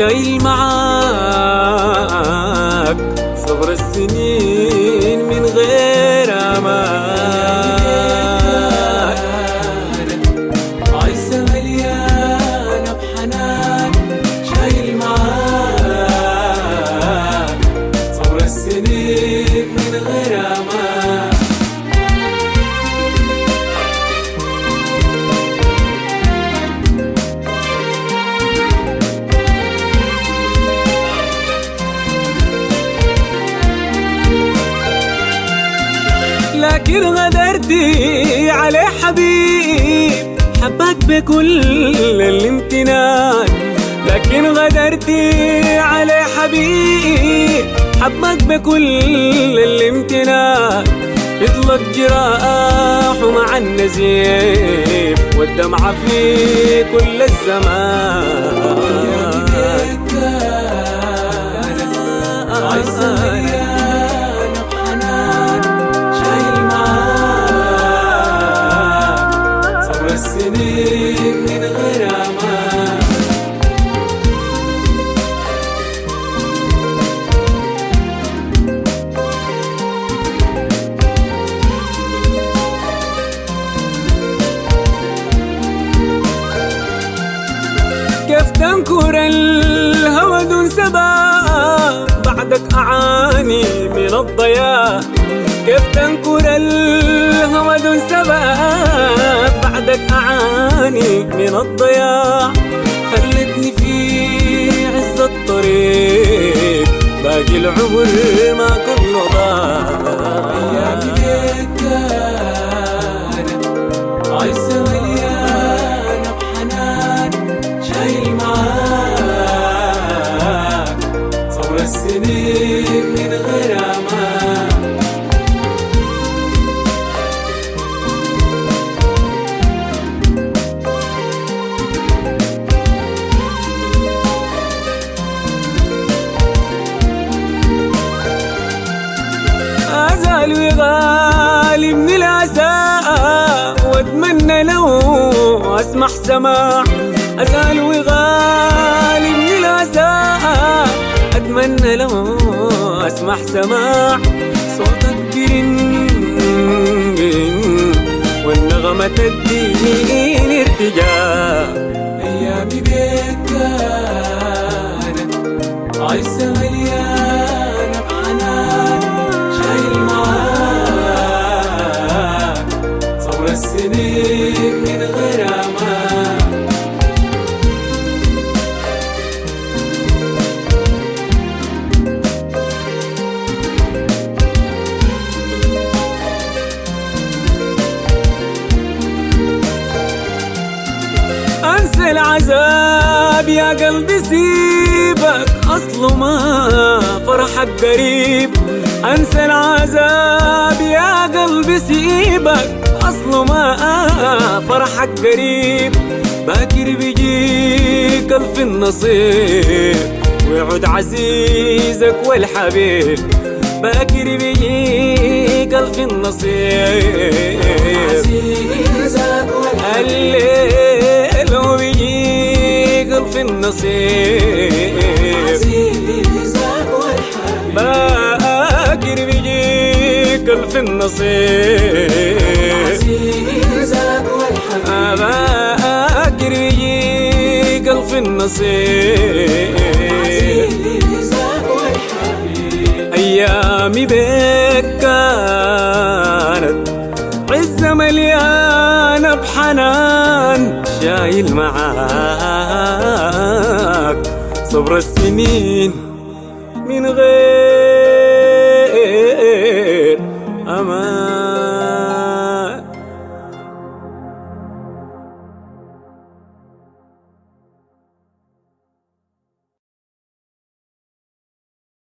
شايل معاك صبر السنين من غير أمان. عايزة مليانة بحنان شايل معاك صبر السنين من غير أمان. لكن غدرتي عليه حبيب حبك بكل الامتنان. لكن غدرتي عليه حبيب حبك بكل الامتنان. يطلق جراح مع النزيف والدمعة في كل الزمان. السنين من غير أمان. كيف تنكر الهوى دون سبب بعدك أعاني من الضياع. كيف تنكر الهوى دون سبب بعدك أعاني من الضياع. خلتني في عز الطريق باقي العمر ما كله ضاع. أيامي ليك كانت عايزة مليانة بحنان شايل معاك صبر السنين من غير أمان. أزال وغالي من العزاء واتمنى لو أسمح سماع. أزال وغالي من العزاء أتمنى لو أسمح سماع. صوتك برن والنغمة تديني ارتجاع. أيامي بيك كانت عايزة مليانة بحنان شايل معاك صبر السنين من غير أمان. أنسى العذاب يا قلبي سيبك أصله ما فرحك قريب. أنسى العذاب يا قلبي سيبك أصله ما فرحك قريب. باكر بيجيك ألف النصيب ويعود عزيزك والحبيب. باكر بيجيك ألف النصيب عزيزك والحبيب. لو بيجيك ألف النصيب عزيزك والحبيب. باكر بيجيك ألف النصيب عزيزك والحبيب. باكر بيجيك ألف النصيب عزيزك والحبيب. أيامي بيك كانت عزة مليانة بحنان شايل معاك صبر السنين من غير